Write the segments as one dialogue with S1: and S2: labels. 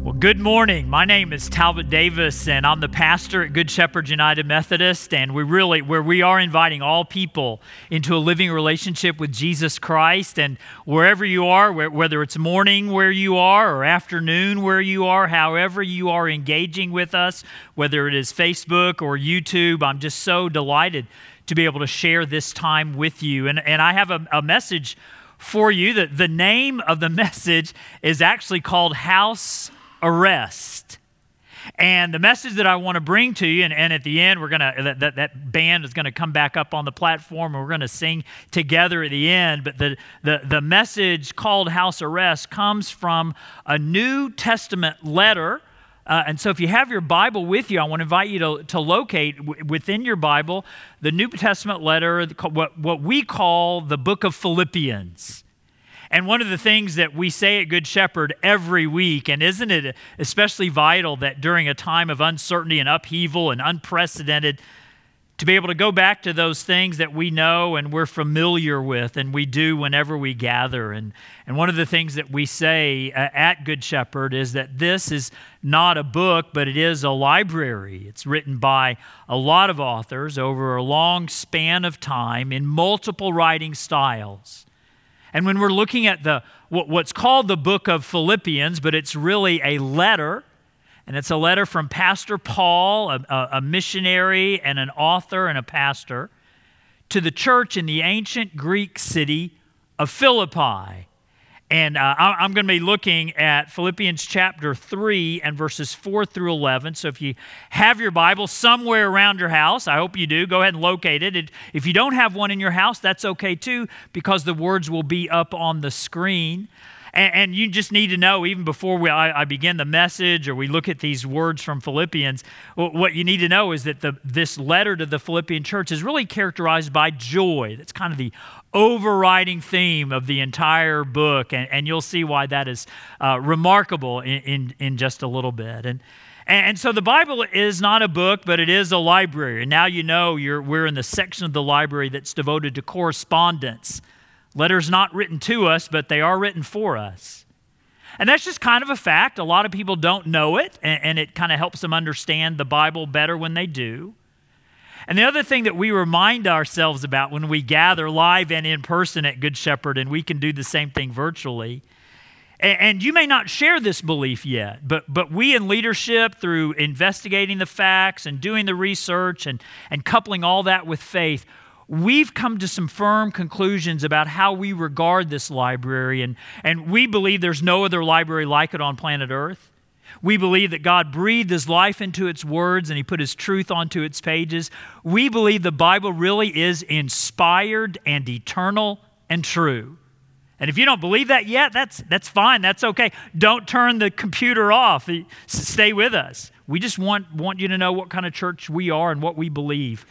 S1: Well, good morning. My name is Talbot Davis, and I'm the pastor at Good Shepherd United Methodist, and we are inviting all people into a living relationship with Jesus Christ. And wherever you are, whether it's morning where you are or afternoon where you are, however you are engaging with us, whether it is Facebook or YouTube, I'm just so delighted to be able to share this time with you. And I have a message for you. The name of the message is actually called House Arrest. And the message that I want to bring to you, and at the end, that band is going to come back up on the platform, and we're going to sing together at the end. But the message called House Arrest comes from a New Testament letter. And so if you have your Bible with you, I want to invite you to locate within your Bible the New Testament letter, what we call the book of Philippians. And one of the things that we say at Good Shepherd every week, and isn't it especially vital that during a time of uncertainty and upheaval and unprecedented, to be able to go back to those things that we know and we're familiar with and we do whenever we gather. And one of the things that we say at Good Shepherd is that this is not a book, but it is a library. It's written by a lot of authors over a long span of time in multiple writing styles. And when we're looking at what's called the book of Philippians, but it's really a letter, and it's a letter from Pastor Paul, a missionary and an author and a pastor, to the church in the ancient Greek city of Philippi. And I'm going to be looking at Philippians chapter 3 and verses 4 through 11. So if you have your Bible somewhere around your house, I hope you do, go ahead and locate it. If you don't have one in your house, that's okay too, because the words will be up on the screen. And you just need to know, even before I begin the message or we look at these words from Philippians, what you need to know is that this letter to the Philippian church is really characterized by joy. That's kind of the overriding theme of the entire book, and you'll see why that is remarkable in just a little bit. And so the Bible is not a book, but it is a library. And now you know we're in the section of the library that's devoted to correspondence. Letters not written to us, but they are written for us. And that's just kind of a fact. A lot of people don't know it, and it kind of helps them understand the Bible better when they do. And the other thing that we remind ourselves about when we gather live and in person at Good Shepherd, and we can do the same thing virtually, and you may not share this belief yet, but we in leadership, through investigating the facts and doing the research and coupling all that with faith, we've come to some firm conclusions about how we regard this library, and we believe there's no other library like it on planet Earth. We believe that God breathed His life into its words and He put His truth onto its pages. We believe the Bible really is inspired and eternal and true. And if you don't believe that yet, that's fine. That's okay. Don't turn the computer off. Stay with us. We just want you to know what kind of church we are and what we believe.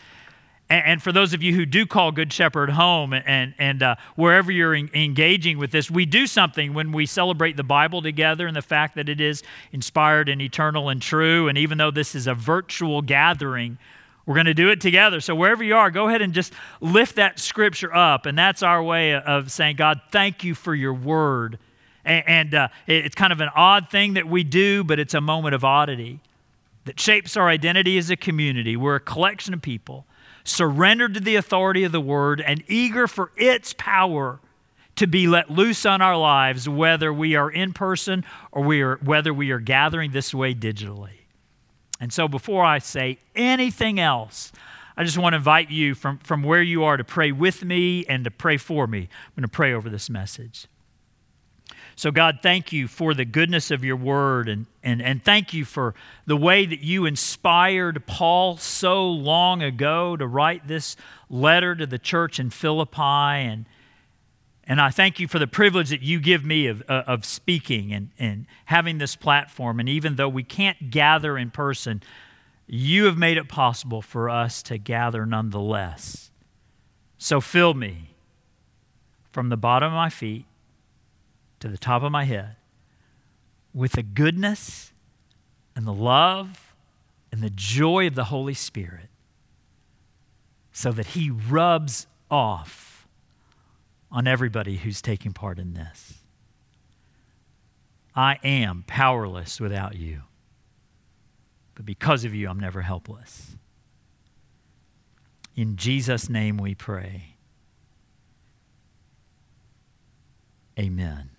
S1: And for those of you who do call Good Shepherd home and wherever you're engaging with this, we do something when we celebrate the Bible together and the fact that it is inspired and eternal and true. And even though this is a virtual gathering, we're going to do it together. So wherever you are, go ahead and just lift that scripture up. And that's our way of saying, God, thank you for your word. And it's kind of an odd thing that we do, but it's a moment of oddity that shapes our identity as a community. We're a collection of people surrendered to the authority of the Word and eager for its power to be let loose on our lives, whether we are in person or whether we are gathering this way digitally. And so before I say anything else, I just want to invite you from where you are to pray with me and to pray for me. I'm going to pray over this message. So God, thank you for the goodness of your word, and thank you for the way that you inspired Paul so long ago to write this letter to the church in Philippi. And I thank you for the privilege that you give me of speaking and having this platform. And even though we can't gather in person, you have made it possible for us to gather nonetheless. So fill me from the bottom of my feet to the top of my head with the goodness and the love and the joy of the Holy Spirit, so that He rubs off on everybody who's taking part in this. I am powerless without you. But because of you, I'm never helpless. In Jesus' name we pray. Amen.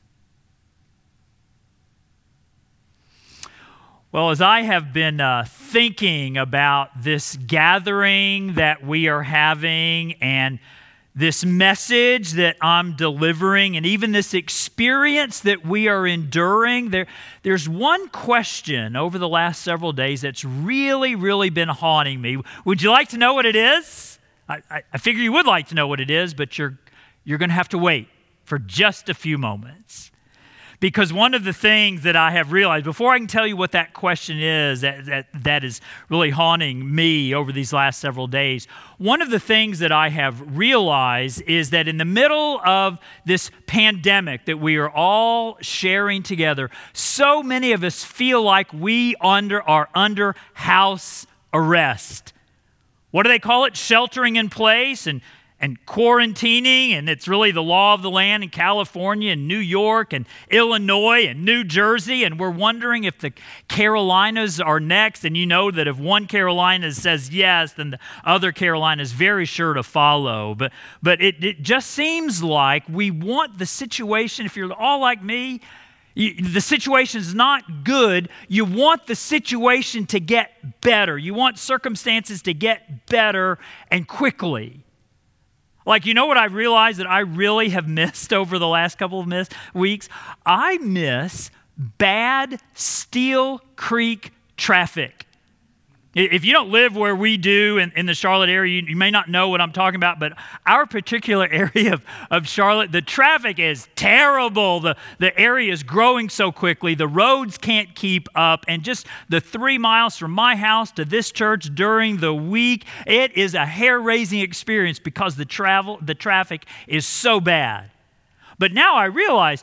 S1: Well, as I have been thinking about this gathering that we are having and this message that I'm delivering and even this experience that we are enduring, there's one question over the last several days that's really been haunting me. Would you like to know what it is? I figure you would like to know what it is, but you're going to have to wait for just a few moments. Because one of the things that I have realized, before I can tell you what that question is, that is really haunting me over these last several days, one of the things that I have realized is that in the middle of this pandemic that we are all sharing together, so many of us feel like we are under house arrest. What do they call it? Sheltering in place and quarantining, and it's really the law of the land in California and New York and Illinois and New Jersey, and we're wondering if the Carolinas are next, and you know that if one Carolina says yes, then the other Carolina is very sure to follow. But it just seems like we want the situation, if you're all like me, the situation is not good. You want the situation to get better. You want circumstances to get better and quickly. Like, you know what I realized that I really have missed over the last couple of weeks? I miss bad Steel Creek traffic. If you don't live where we do in the Charlotte area, you may not know what I'm talking about, but our particular area of Charlotte, the traffic is terrible. The area is growing so quickly. The roads can't keep up. And just the 3 miles from my house to this church during the week, it is a hair-raising experience because the traffic is so bad. But now I realize,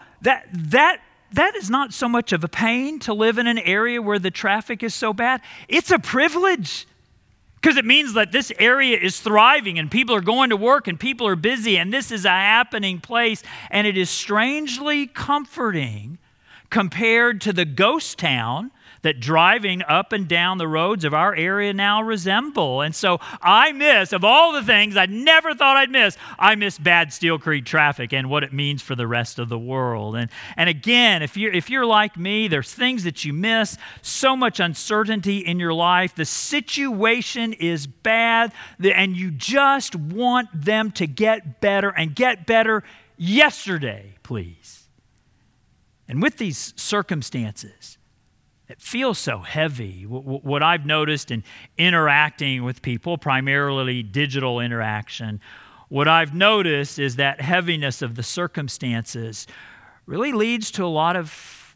S1: that is not so much of a pain to live in an area where the traffic is so bad. It's a privilege because it means that this area is thriving and people are going to work and people are busy and this is a happening place, and it is strangely comforting compared to the ghost town that driving up and down the roads of our area now resemble. And so I miss, of all the things I never thought I'd miss, I miss bad Steel Creek traffic and what it means for the rest of the world. And again, if you're like me, there's things that you miss, so much uncertainty in your life. The situation is bad, and you just want them to get better and get better yesterday, please. And with these circumstances, it feels so heavy. What I've noticed in interacting with people, primarily digital interaction, what I've noticed is that heaviness of the circumstances really leads to a lot of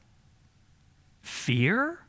S1: fear.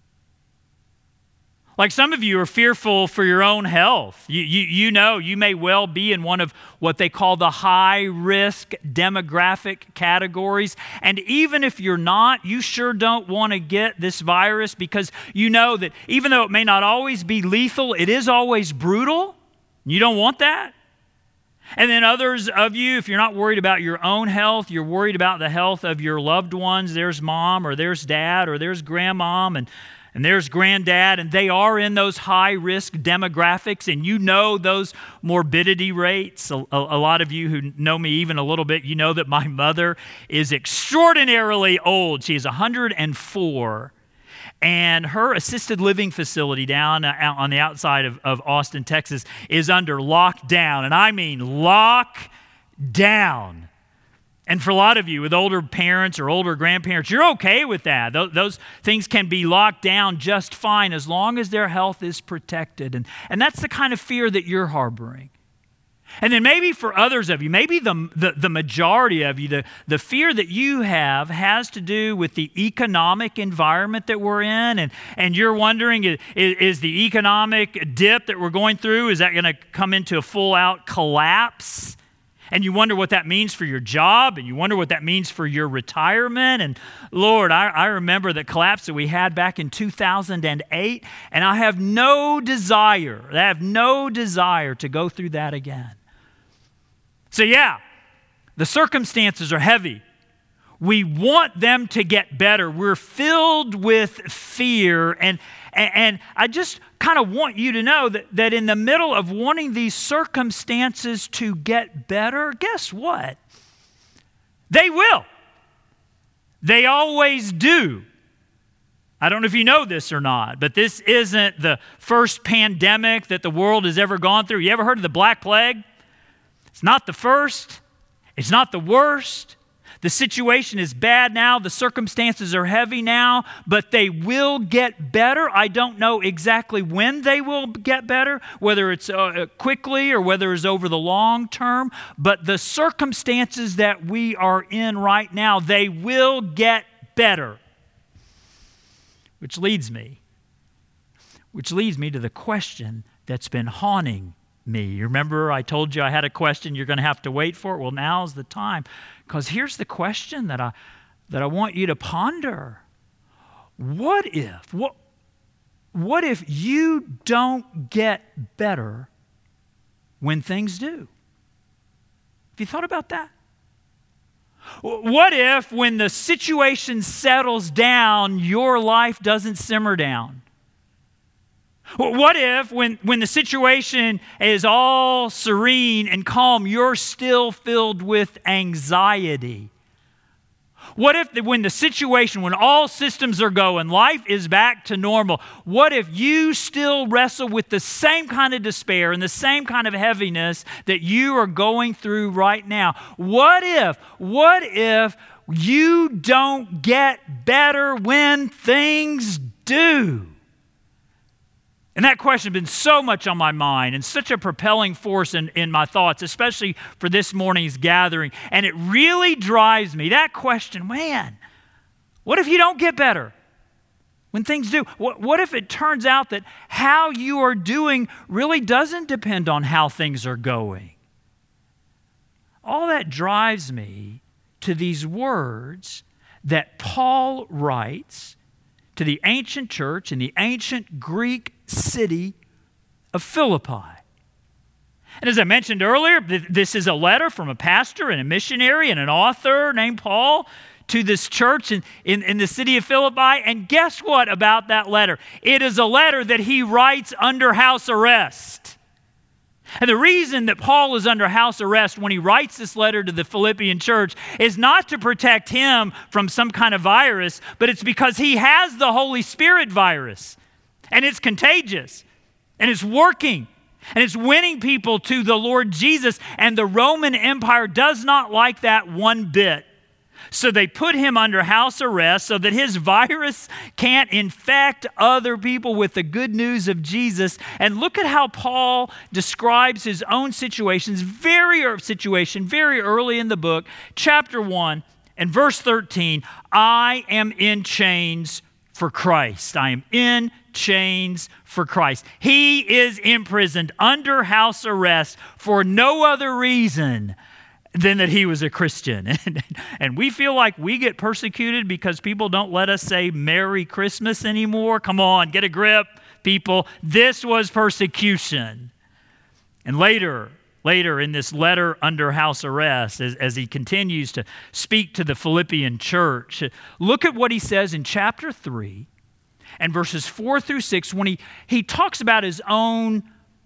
S1: Like some of you are fearful for your own health. You know, you may well be in one of what they call the high-risk demographic categories. And even if you're not, you sure don't want to get this virus because you know that even though it may not always be lethal, it is always brutal. You don't want that. And then others of you, if you're not worried about your own health, you're worried about the health of your loved ones. There's mom or there's dad or there's grandmom and there's granddad, and they are in those high-risk demographics, and you know those morbidity rates. A lot of you who know me even a little bit, you know that my mother is extraordinarily old. She is 104, and her assisted living facility down on the outside of Austin, Texas, is under lockdown, and I mean lockdown. And for a lot of you with older parents or older grandparents, you're okay with that. Those things can be locked down just fine as long as their health is protected. And that's the kind of fear that you're harboring. And then maybe for others of you, maybe the majority of you, the fear that you have has to do with the economic environment that we're in. And you're wondering, is the economic dip that we're going through, is that going to come into a full-out collapse? And you wonder what that means for your job, and you wonder what that means for your retirement. And Lord, I remember the collapse that we had back in 2008, and I have no desire to go through that again. So yeah, the circumstances are heavy. We want them to get better. We're filled with fear. And I just kind of want you to know that in the middle of wanting these circumstances to get better, guess what? They will. They always do. I don't know if you know this or not, but this isn't the first pandemic that the world has ever gone through. You ever heard of the Black Plague? It's not the first. It's not the worst. The situation is bad now. The circumstances are heavy now, but they will get better. I don't know exactly when they will get better, whether it's quickly or whether it's over the long term, but the circumstances that we are in right now, they will get better. Which leads me to the question that's been haunting me. You remember I told you I had a question, you're going to have to wait for it? Well, now's the time. Because here's the question that I want you to ponder. What if you don't get better when things do? Have you thought about that? What if when the situation settles down, your life doesn't simmer down? What if when the situation is all serene and calm, you're still filled with anxiety? What if when the situation, when all systems are going, life is back to normal, what if you still wrestle with the same kind of despair and the same kind of heaviness that you are going through right now? What if you don't get better when things do? And that question has been so much on my mind and such a propelling force in my thoughts, especially for this morning's gathering. And it really drives me, that question, man, what if you don't get better when things do? What if it turns out that how you are doing really doesn't depend on how things are going? All that drives me to these words that Paul writes to the ancient church in the ancient Greek city of Philippi. And as I mentioned earlier, this is a letter from a pastor and a missionary and an author named Paul to this church in the city of Philippi. And guess what about that letter? It is a letter that he writes under house arrest. And the reason that Paul is under house arrest when he writes this letter to the Philippian church is not to protect him from some kind of virus, but it's because he has the Holy Spirit virus. And it's contagious. And it's working. And it's winning people to the Lord Jesus. And the Roman Empire does not like that one bit. So they put him under house arrest so that his virus can't infect other people with the good news of Jesus. And look at how Paul describes his own situation very early in the book, chapter 1 and verse 13. I am in chains for Christ. I am in chains for Christ. He is imprisoned under house arrest for no other reason than that he was a Christian. And we feel like we get persecuted because people don't let us say Merry Christmas anymore. Come on, get a grip, people. This was persecution. And later in this letter under house arrest, as he continues to speak to the Philippian church, look at what he says in chapter 3 and verses 4 through 6 when he talks about his own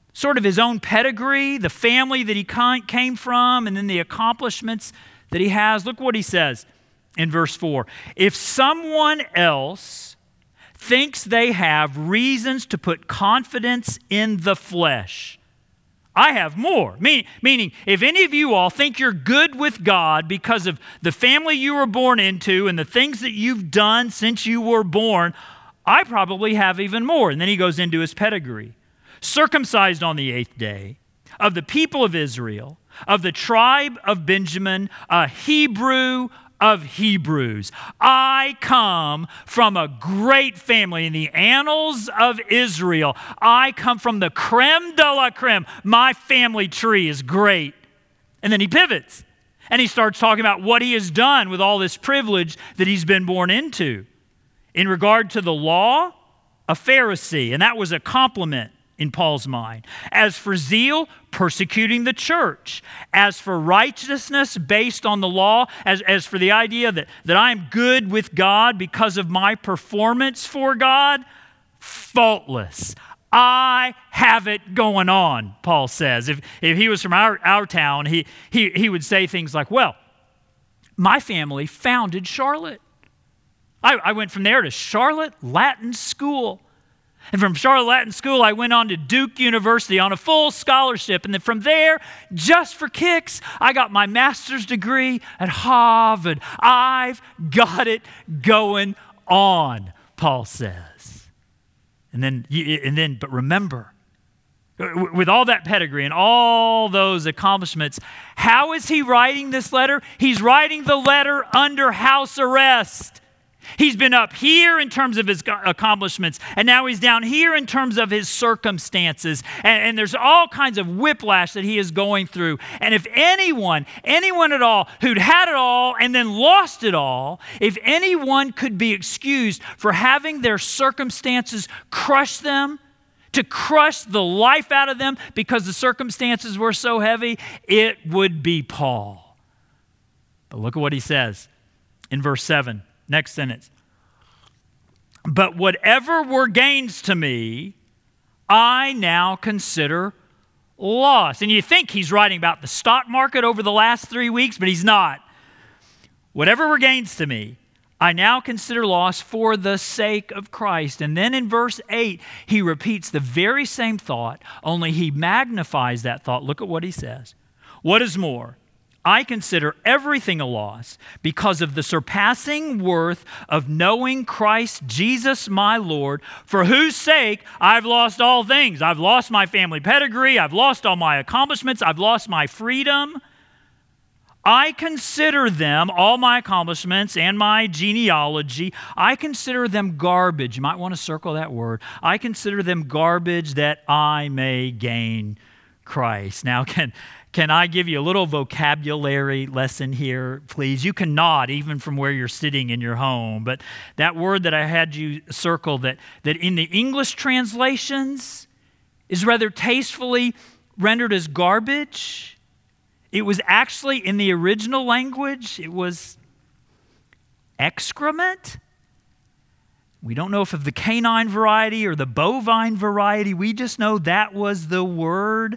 S1: pedigree, the family that he came from, and then the accomplishments that he has. Look what he says in verse 4. If someone else thinks they have reasons to put confidence in the flesh, I have more. Meaning, if any of you all think you're good with God because of the family you were born into and the things that you've done since you were born, I probably have even more. And then he goes into his pedigree. Circumcised on the 8th day, of the people of Israel, of the tribe of Benjamin, a Hebrew of Hebrews. I come from a great family in the annals of Israel. I come from the creme de la creme. My family tree is great. And then he pivots and he starts talking about what he has done with all this privilege that he's been born into. In regard to the law, a Pharisee, and that was a compliment in Paul's mind. As for zeal, persecuting the church. As for righteousness based on the law, as for the idea that I am good with God because of my performance for God, faultless. I have it going on, Paul says. If he was from our town, he would say things like, well, my family founded Charlotte. I went from there to Charlotte Latin School. And from Charlotte Latin School, I went on to Duke University on a full scholarship. And then from there, just for kicks, I got my master's degree at Harvard. I've got it going on, Paul says. But remember, with all that pedigree and all those accomplishments, how is he writing this letter? He's writing the letter under house arrest. He's been up here in terms of his accomplishments, and now he's down here in terms of his circumstances. And there's all kinds of whiplash that he is going through. And if anyone at all who'd had it all and then lost it all, if anyone could be excused for having their circumstances crush them, to crush the life out of them because the circumstances were so heavy, it would be Paul. But look at what he says in verse 7. Next sentence. But whatever were gains to me, I now consider loss. And you think he's writing about the stock market over the last 3 weeks, but he's not. Whatever were gains to me, I now consider loss for the sake of Christ. And then in verse 8, he repeats the very same thought, only he magnifies that thought. Look at what he says. What is more, I consider everything a loss because of the surpassing worth of knowing Christ Jesus my Lord, for whose sake I've lost all things. I've lost my family pedigree. I've lost all my accomplishments. I've lost my freedom. I consider them, all my accomplishments and my genealogy, I consider them garbage. You might want to circle that word. I consider them garbage that I may gain Christ. Now, Can I give you a little vocabulary lesson here, please? You can nod even from where you're sitting in your home. But that word that I had you circle that in the English translations is rather tastefully rendered as garbage. It was actually in the original language, it was excrement. We don't know if of the canine variety or the bovine variety. We just know that was the word.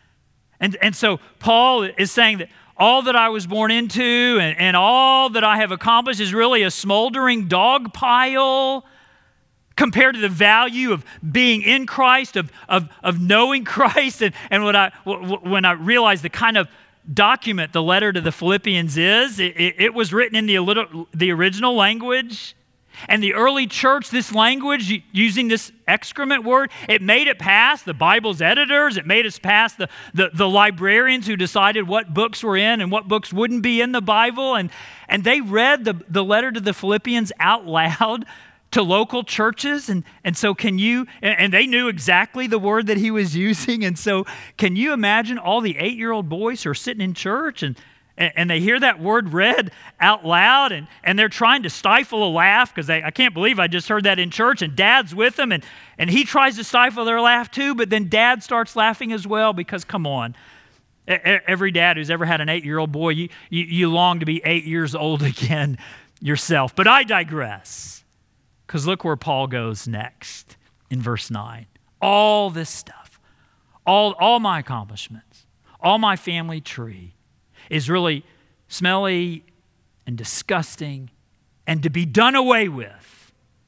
S1: And so Paul is saying that all that I was born into and all that I have accomplished is really a smoldering dog pile compared to the value of being in Christ, of knowing Christ. And when I realized the kind of document the letter to the Philippians is, it was written in the original language. And the early church, this language, using this excrement word, it made it past the Bible's editors. It made us past the librarians who decided what books were in and what books wouldn't be in the Bible. And they read the letter to the Philippians out loud to local churches. And so and they knew exactly the word that he was using. And so can you imagine all the 8-year-old boys who are sitting in church and they hear that word read out loud, and they're trying to stifle a laugh because I can't believe I just heard that in church, and Dad's with them, and he tries to stifle their laugh too, but then Dad starts laughing as well because, come on, every dad who's ever had an 8-year-old boy, you long to be 8 years old again yourself. But I digress, because look where Paul goes next in verse 9. All this stuff, all my accomplishments, all my family tree, is really smelly and disgusting and to be done away with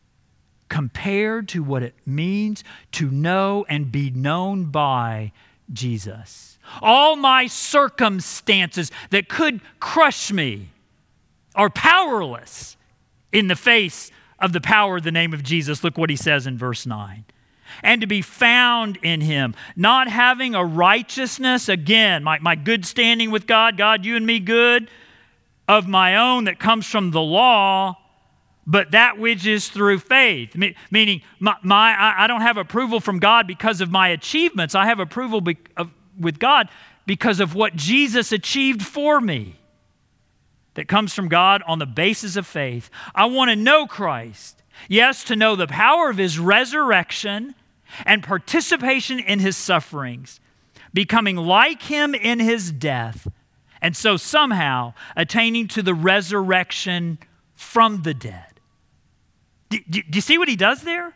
S1: compared to what it means to know and be known by Jesus. All my circumstances that could crush me are powerless in the face of the power of the name of Jesus. Look what he says in verse 9. And to be found in him, not having a righteousness, again, my good standing with God, you and me good, of my own that comes from the law, but that which is through faith. Meaning, I don't have approval from God because of my achievements. I have approval with God because of what Jesus achieved for me. That comes from God on the basis of faith. I want to know Christ. Yes, to know the power of his resurrection and participation in his sufferings, becoming like him in his death, and so somehow attaining to the resurrection from the dead. Do you see what he does there?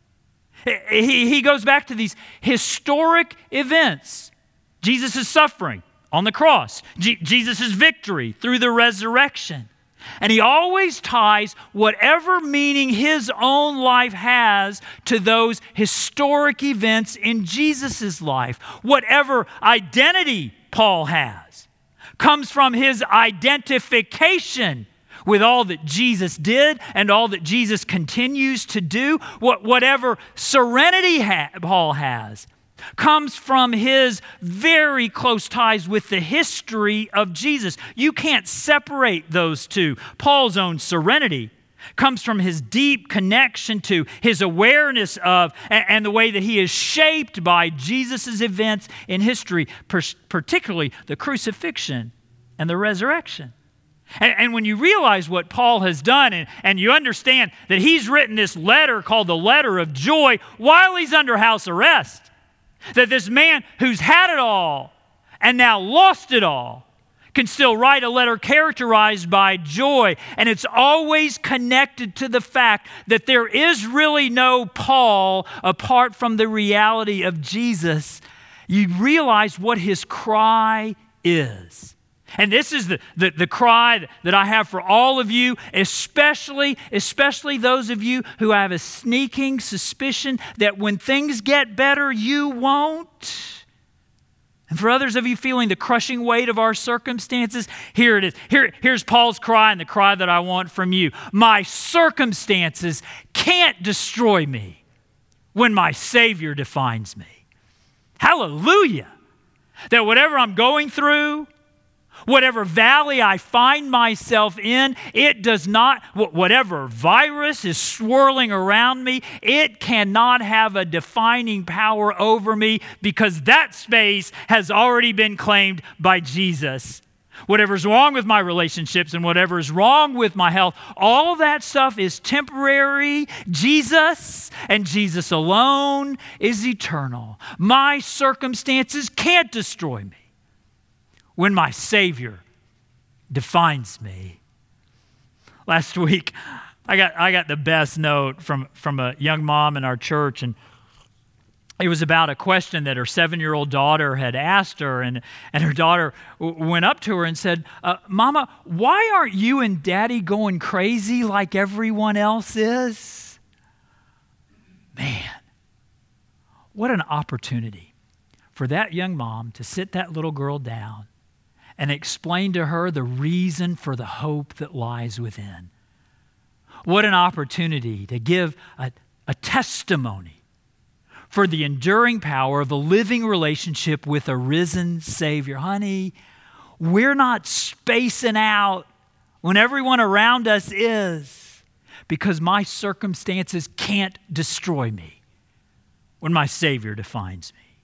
S1: He goes back to these historic events. Jesus' suffering on the cross, Jesus' victory through the resurrection. And he always ties whatever meaning his own life has to those historic events in Jesus' life. Whatever identity Paul has comes from his identification with all that Jesus did and all that Jesus continues to do. Whatever serenity Paul has comes from his very close ties with the history of Jesus. You can't separate those two. Paul's own serenity comes from his deep connection to his awareness of and the way that he is shaped by Jesus' events in history, particularly the crucifixion and the resurrection. And when you realize what Paul has done and you understand that he's written this letter called the letter of joy while he's under house arrest, that this man who's had it all and now lost it all can still write a letter characterized by joy. And it's always connected to the fact that there is really no Paul apart from the reality of Jesus. You realize what his cry is. And this is the cry that I have for all of you, especially those of you who have a sneaking suspicion that when things get better, you won't. And for others of you feeling the crushing weight of our circumstances, here it is. Here's Paul's cry and the cry that I want from you. My circumstances can't destroy me when my Savior defines me. Hallelujah! That whatever I'm going through, whatever valley I find myself in, it does not, whatever virus is swirling around me, it cannot have a defining power over me because that space has already been claimed by Jesus. Whatever's wrong with my relationships and whatever is wrong with my health, all that stuff is temporary. Jesus and Jesus alone is eternal. My circumstances can't destroy me when my Savior defines me. Last week, I got the best note from a young mom in our church, and it was about a question that her 7-year-old daughter had asked her, and her daughter went up to her and said, Mama, why aren't you and Daddy going crazy like everyone else is? Man, what an opportunity for that young mom to sit that little girl down and explain to her the reason for the hope that lies within. What an opportunity to give a testimony for the enduring power of a living relationship with a risen Savior. Honey, we're not spacing out when everyone around us is, because my circumstances can't destroy me when my Savior defines me.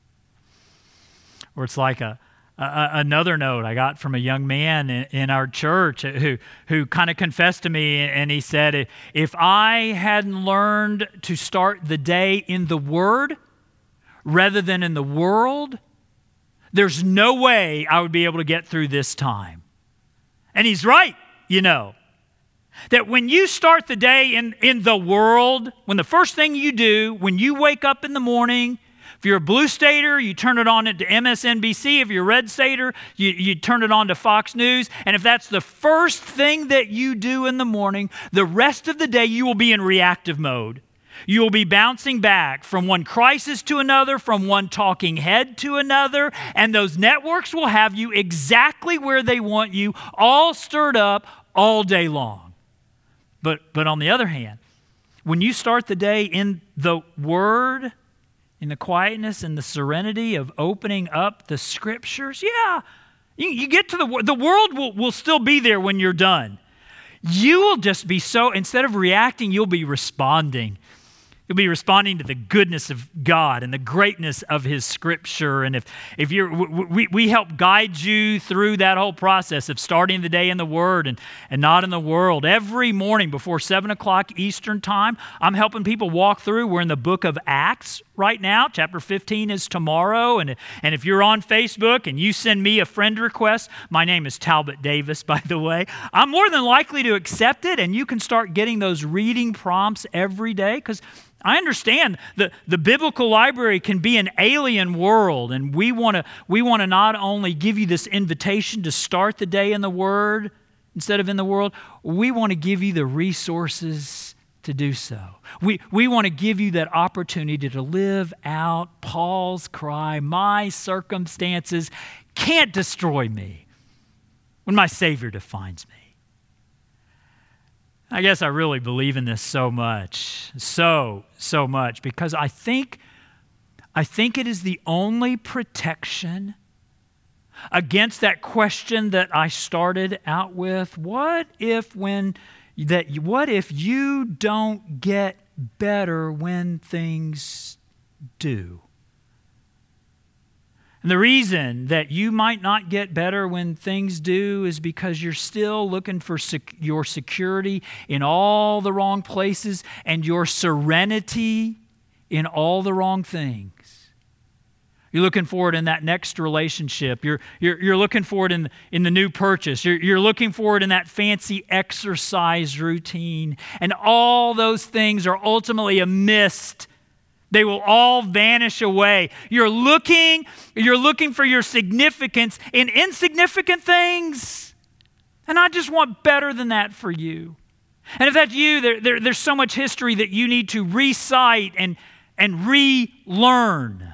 S1: Or it's like another note I got from a young man in our church who kind of confessed to me, and he said, if I hadn't learned to start the day in the Word rather than in the world, there's no way I would be able to get through this time. And he's right, you know. That when you start the day in the world, when the first thing you do when you wake up in the morning, if you're a blue stater, you turn it on to MSNBC. If you're a red stater, you turn it on to Fox News. And if that's the first thing that you do in the morning, the rest of the day you will be in reactive mode. You will be bouncing back from one crisis to another, from one talking head to another, and those networks will have you exactly where they want you, all stirred up all day long. But on the other hand, when you start the day in the Word, in the quietness and the serenity of opening up the Scriptures, you get to the world will still be there when you're done. You will just be so, instead of reacting, you'll be responding You'll be responding to the goodness of God and the greatness of His Scripture. And if we help guide you through that whole process of starting the day in the Word and not in the world. Every morning before 7 o'clock Eastern Time, I'm helping people walk through. We're in the book of Acts right now. Chapter 15 is tomorrow. And if you're on Facebook and you send me a friend request, my name is Talbot Davis, by the way, I'm more than likely to accept it, and you can start getting those reading prompts every day, because I understand the biblical library can be an alien world, and we want to not only give you this invitation to start the day in the Word instead of in the world, we want to give you the resources to do so. We want to give you that opportunity to live out Paul's cry, my circumstances can't destroy me when my Savior defines me. I guess I really believe in this so much, so much, because I think it is the only protection against that question that I started out with. What if you don't get better when things do? And the reason that you might not get better when things do is because you're still looking for your security in all the wrong places and your serenity in all the wrong things. You're looking for it in that next relationship. You're looking for it in the new purchase. You're looking for it in that fancy exercise routine. And all those things are ultimately a mist. They will all vanish away. You're looking for your significance in insignificant things. And I just want better than that for you. And if that's you, there's so much history that you need to recite and relearn.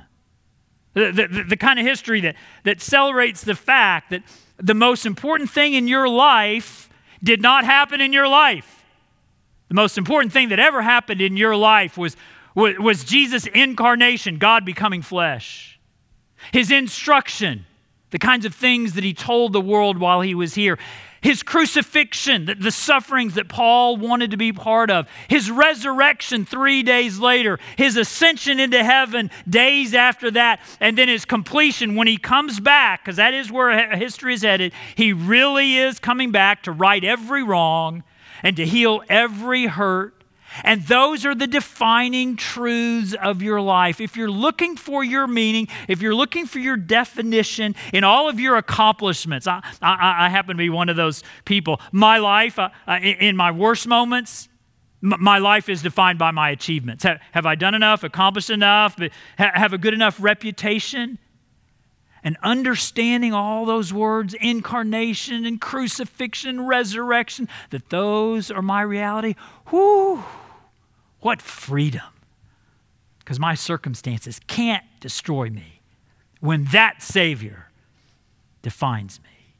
S1: The kind of history that celebrates the fact that the most important thing in your life did not happen in your life. The most important thing that ever happened in your life was Jesus' incarnation, God becoming flesh. His instruction, the kinds of things that He told the world while He was here. His crucifixion, the sufferings that Paul wanted to be part of. His resurrection 3 days later. His ascension into heaven days after that. And then His completion when He comes back, because that is where history is headed. He really is coming back to right every wrong and to heal every hurt. And those are the defining truths of your life. If you're looking for your meaning, if you're looking for your definition in all of your accomplishments, I happen to be one of those people. My life, in my worst moments, my life is defined by my achievements. Have I done enough, accomplished enough, have a good enough reputation? And understanding all those words, incarnation and crucifixion, resurrection, that those are my reality. Whoo! What freedom. Because my circumstances can't destroy me when that Savior defines me.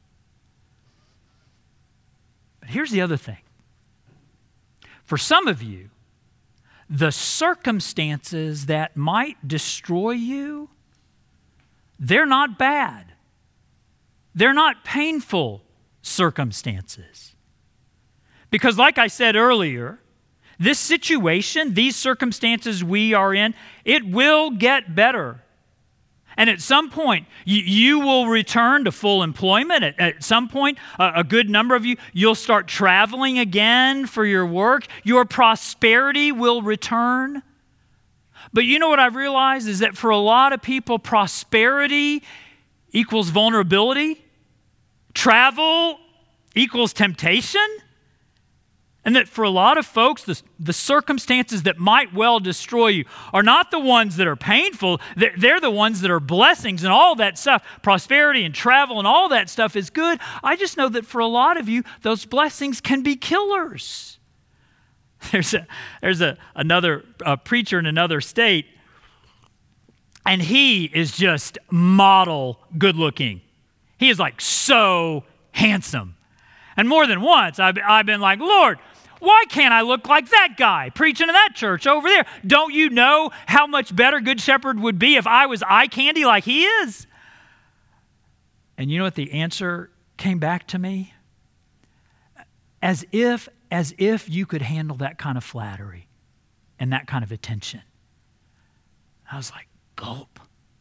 S1: But here's the other thing. For some of you, the circumstances that might destroy you, they're not bad. They're not painful circumstances. Because like I said earlier, this situation, these circumstances we are in, it will get better. And at some point, you will return to full employment. At some point, a good number of you, you'll start traveling again for your work. Your prosperity will return. But you know what I've realized is that for a lot of people, prosperity equals vulnerability. Travel equals temptation. And that for a lot of folks, the circumstances that might well destroy you are not the ones that are painful. They're the ones that are blessings, and all that stuff, prosperity and travel and all that stuff is good. I just know that for a lot of you, those blessings can be killers. There's another preacher in another state, and he is just model good looking. He is like so handsome. And more than once, I've been like, Lord, why can't I look like that guy preaching in that church over there? Don't you know how much better Good Shepherd would be if I was eye candy like he is? And you know what the answer came back to me? As if you could handle that kind of flattery. and that kind of attention. I was like, gulp.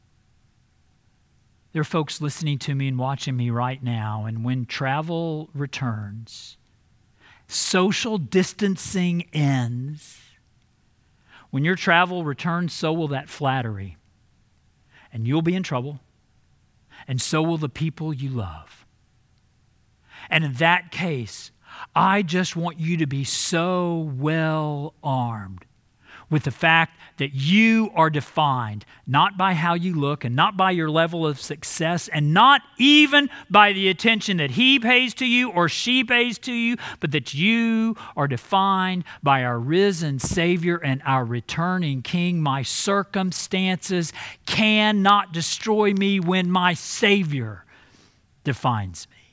S1: There are folks listening to me and watching me right now, and when travel returns, social distancing ends. When your travel returns, so will that flattery. And you'll be in trouble, and so will the people you love. And in that case, I just want you to be so well armed with the fact that you are defined not by how you look and not by your level of success and not even by the attention that he pays to you or she pays to you, but that you are defined by our risen Savior and our returning King. My circumstances cannot destroy me when my Savior defines me.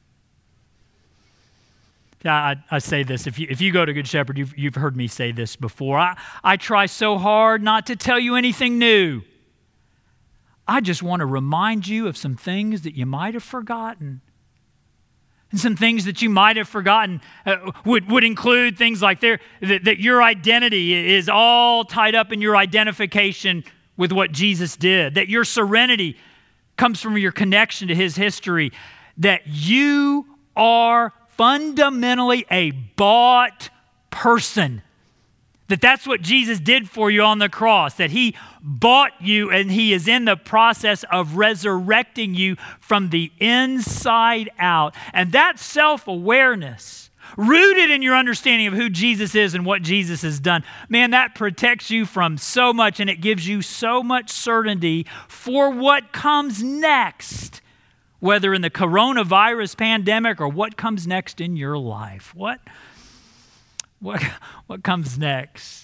S1: I say this, if you go to Good Shepherd, you've heard me say this before. I try so hard not to tell you anything new. I just want to remind you of some things that you might have forgotten. And some things that you might have forgotten would include things like that your identity is all tied up in your identification with what Jesus did, that your serenity comes from your connection to his history, that you are fundamentally a bought person. That's what Jesus did for you on the cross, that he bought you and he is in the process of resurrecting you from the inside out. And that self-awareness, rooted in your understanding of who Jesus is and what Jesus has done, man, that protects you from so much, and it gives you so much certainty for what comes next. Whether in the coronavirus pandemic or what comes next in your life. What comes next?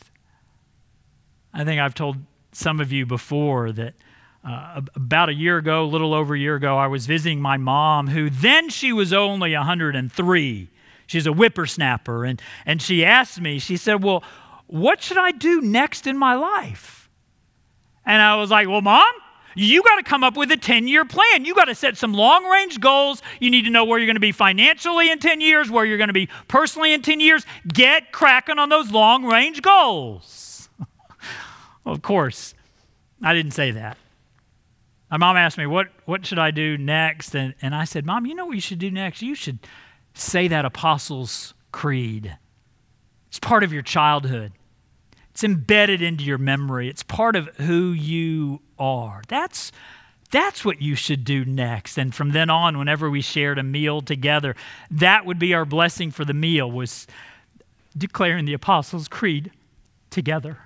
S1: I think I've told some of you before that about a year ago, a little over a year ago, I was visiting my mom, who then she was only 103. She's a whippersnapper. And she asked me, she said, well, what should I do next in my life? And I was like, well, Mom, you got to come up with a 10-year plan. You got to set some long-range goals. You need to know where you're going to be financially in 10 years, where you're going to be personally in 10 years. Get cracking on those long-range goals. Well, of course, I didn't say that. My mom asked me, what should I do next? And I said, Mom, you know what you should do next? You should say that Apostles' Creed. It's part of your childhood. It's embedded into your memory. It's part of who you are. That's what you should do next. And from then on, whenever we shared a meal together, that would be our blessing for the meal, was declaring the Apostles' Creed together.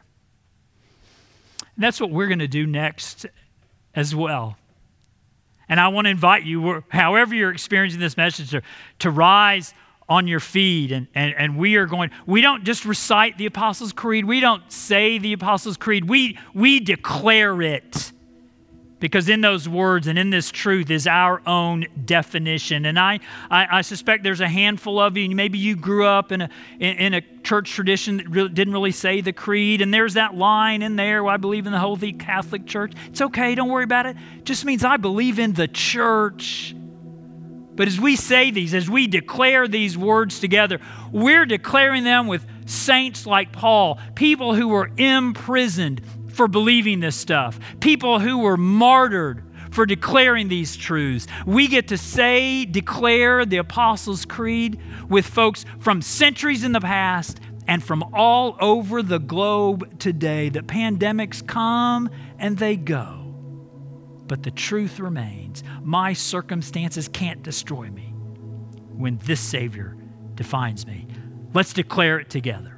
S1: And that's what we're going to do next as well. And I want to invite you, however you're experiencing this message, to rise on your feet, and we don't just recite the Apostles' Creed. We don't say the Apostles' Creed. We declare it, because in those words and in this truth is our own definition. And I suspect there's a handful of you, and maybe you grew up in a church tradition that didn't really say the creed, and there's that line in there, well, I believe in the Holy Catholic Church. It's okay, don't worry about it. It just means I believe in the church. But as we say these, as we declare these words together, we're declaring them with saints like Paul, people who were imprisoned for believing this stuff, people who were martyred for declaring these truths. We get to declare the Apostles' Creed with folks from centuries in the past and from all over the globe today. The pandemics come and they go. But the truth remains. My circumstances can't destroy me when this Savior defines me. Let's declare it together.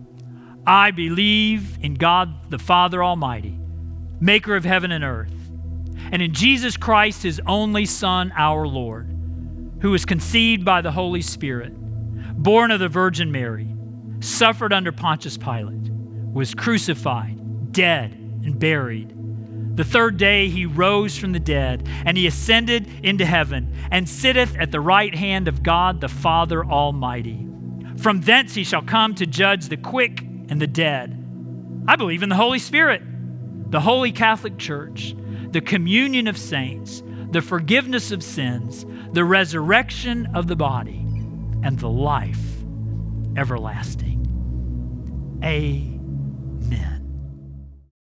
S1: I believe in God the Father Almighty, maker of heaven and earth, and in Jesus Christ, his only Son, our Lord, who was conceived by the Holy Spirit, born of the Virgin Mary, suffered under Pontius Pilate, was crucified, dead, and buried. The third day he rose from the dead, and he ascended into heaven, and sitteth at the right hand of God the Father Almighty. From thence he shall come to judge the quick and the dead. I believe in the Holy Spirit, the Holy Catholic Church, the communion of saints, the forgiveness of sins, the resurrection of the body, and the life everlasting. Amen. Amen.